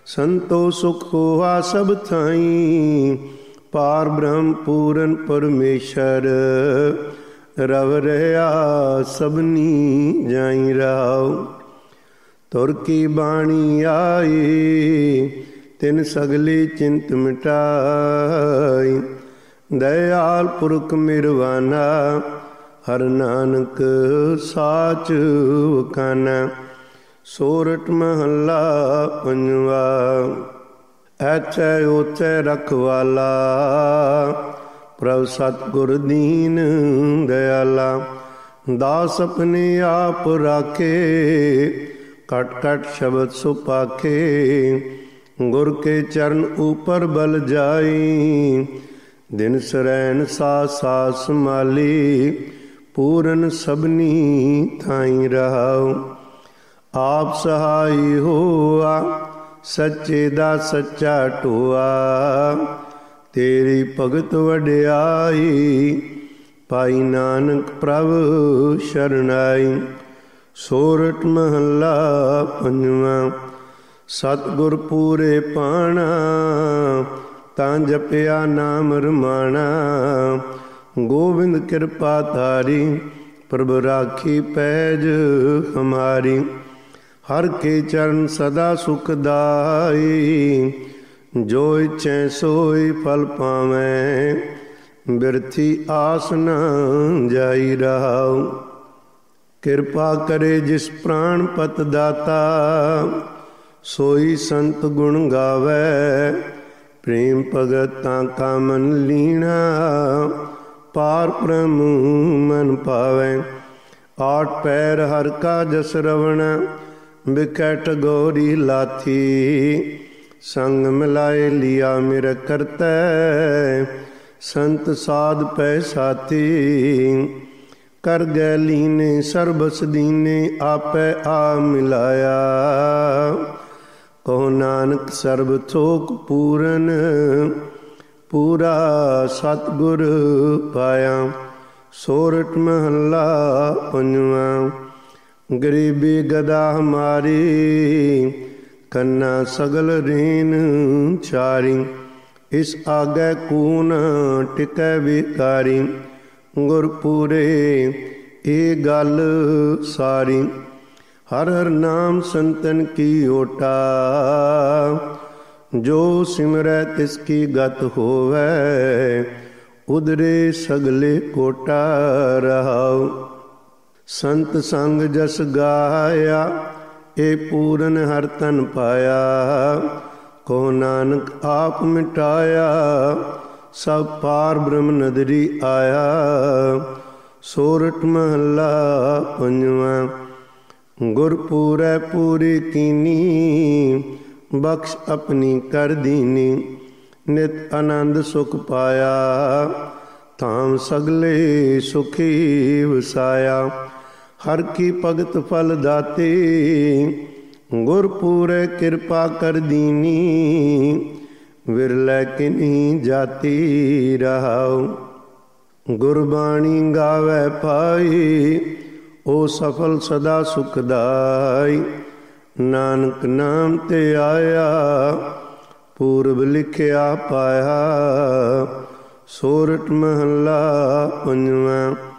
ਸੰਤੋ ਸੁਖ ਹੋਆ ਸਭ ਥਾਈ, ਪਾਰ ਬ੍ਰਹਮ ਪੂਰਨ ਪਰਮੇਸ਼ਰ, ਰਵ ਰਹਾ ਸਭਨੀ ਜਾਈ ਰਾਉ। ਤੁਰ ਕੀ ਬਾਣੀ ਆਈ, ਤਿਨ ਸਗਲੀ ਚਿੰਤ ਮਿਟਾਈ, ਦਇਆਲ ਪੁਰਖ ਮਿਰਵਾਨਾ, ਹਰ ਨਾਨਕ ਸਾਚ ਵਖਾਨਾ। ਸੋਰਠ ਮਹੱਲਾ ਪੰਜਵਾ। ਐਥੈ ਓਥੈ ਰਖਵਾਲਾ, ਪ੍ਰਭ ਸਤਿਗੁਰ ਦੀਨ ਦਇਆਲਾ। ਦਾਸ ਆਪਣੇ ਆਪ ਰਾਖੇ, ਕਟ ਕਟ ਸ਼ਬਦ ਸੁਪਾਖੇ। ਗੁਰ ਕੇ ਚਰਨ ਉਪਰ ਬਲ ਜਾਈ, ਦਿਨ ਸਰੈਣ ਸਾਸ ਸਾਸ ਸੰਭਾਲੀ। ਪੂਰਨ ਸਭਨੀ ਥਾਈ ਰਹਾਉ, ਆਪ ਸਹਾਈ ਹੋਆ, ਸੱਚੇ ਦਾ ਸੱਚਾ ਢੋਆ। ਤੇਰੀ ਭਗਤ ਵਡਿਆਈ, ਪਾਈ ਨਾਨਕ ਪ੍ਰਭ ਸ਼ਰਨਾਈ। ਸੋਰਠ ਮਹੱਲਾ ਪੰਜਵਾ। ਸਤਿਗੁਰ ਪੂਰੇ ਪਾਣਾ, ਤਾਂ ਜਪਿਆ ਨਾਮ ਰਮਾਣਾ। ਗੋਬਿੰਦ ਕਿਰਪਾ ਧਾਰੀ, ਪ੍ਰਭ ਰਾਖੀ ਪੈਜ ਹਮਾਰੀ। ਹਰ ਕੇ ਚਰਨ ਸਦਾ ਸੁਖਦਾਈ, ਜੋ ਇਛੈ ਸੋਈ ਫਲ ਪਾਵੈ। ਬਿਰਥੀ ਆਸ ਨ ਜਾਈ ਰਹਾਉ, ਕਿਰਪਾ ਕਰੇ ਜਿਸ ਪ੍ਰਾਣ ਪਤ ਦਾਤਾ। ਸੋਈ ਸੰਤ ਗੁਣ ਗਾਵੈ, ਪ੍ਰੇਮ ਭਗਤ ਤਾਂ ਕਾ ਮਨ ਲੀਣਾ। ਪਾਰ ਬ੍ਰਹਮ ਮਨ ਪਾਵੈ, ਆਠ ਪੈਰ ਹਰ ਕਾ ਜਸ ਰਵਣਾ। ਬਿਕਟ ਗੌਰੀ ਲਾਥੀ, ਸੰਗ ਮਿਲਾਏ ਲਿਆ ਮੇਰਾ ਕਰਤੈ। ਸੰਤ ਸਾਧ ਪੈ ਸਾਥੀ, ਕਰ ਗੈ ਲੀਨੇ ਸਰਬਸ ਦੀਨੇ। ਆਪੈ ਆ ਮਿਲਾਇਆ, ਕਹੋ ਨਾਨਕ ਸਰਬ ਥੋਕ ਪੂਰਨ। ਪੂਰਾ ਸਤਿਗੁਰ ਪਾਇਆ। ਸੋਰਠ ਮਹੱਲਾ ਪੰਜਵਾ। ਗਰੀਬੀ ਗਦਾ ਹਮਾਰੀ, ਕੰਨਾ ਸਗਲ ਰੀਨ ਚਾਰੀ। ਇਸ ਆਗੈ ਕੂਨ ਟਿਕੈ ਵਿਕਾਰੀ, ਗੁਰ ਪੂਰੇ ਇਹ ਗੱਲ ਸਾਰੀ। ਹਰ ਹਰ ਨਾਮ ਸੰਤਨ ਕੀ ਓਟਾ, ਜੋ ਸਿਮਰੈ ਤਿਸ ਕੀ ਗਤ ਹੋਵੈ। ਉਦਰੇ ਸਗਲੇ ਕੋਟਾ ਰਹਾਉ, ਸੰਤ ਸੰਗ ਜਸ ਗਾਇਆ। ਇਹ ਪੂਰਨ ਹਰ ਤਨ ਪਾਇਆ, ਕੋ ਨਾਨਕ ਆਪ ਮਿਟਾਇਆ। ਸਭ ਪਾਰ ਬ੍ਰਹਮ ਨਦਰੀ ਆਇਆ। ਸੋਰਠ ਮਹੱਲਾ ਪੰਜਵਾ। ਗੁਰ ਪੂਰੈ ਪੂਰੀ ਕੀਨੀ, ਬਖਸ਼ ਆਪਣੀ ਕਰ ਦੀਨੀ। ਨਿਤ ਆਨੰਦ ਸੁਖ ਪਾਇਆ, ਧਾਮ ਸਗਲੇ ਸੁਖੀ ਵਸਾਇਆ। ਹਰ ਕੀ ਭਗਤ ਫਲ ਦਾਤੇ, ਗੁਰ ਪੂਰੈ ਕਿਰਪਾ ਕਰ ਦੀਨੀ। ਵਿਰਲੇ ਕਿਨੀ ਜਾਤੀ ਰਹਾਉ, ਗੁਰਬਾਣੀ ਗਾਵੈ ਪਾਈ। ਉਹ ਸਫਲ ਸਦਾ ਸੁਖਦਾਈ, ਨਾਨਕ ਨਾਮ ਤੇ ਆਇਆ। ਪੂਰਬ ਲਿਖਿਆ ਪਾਇਆ। ਸੋਰਠ ਮਹੱਲਾ ਪੰਜਵਾ।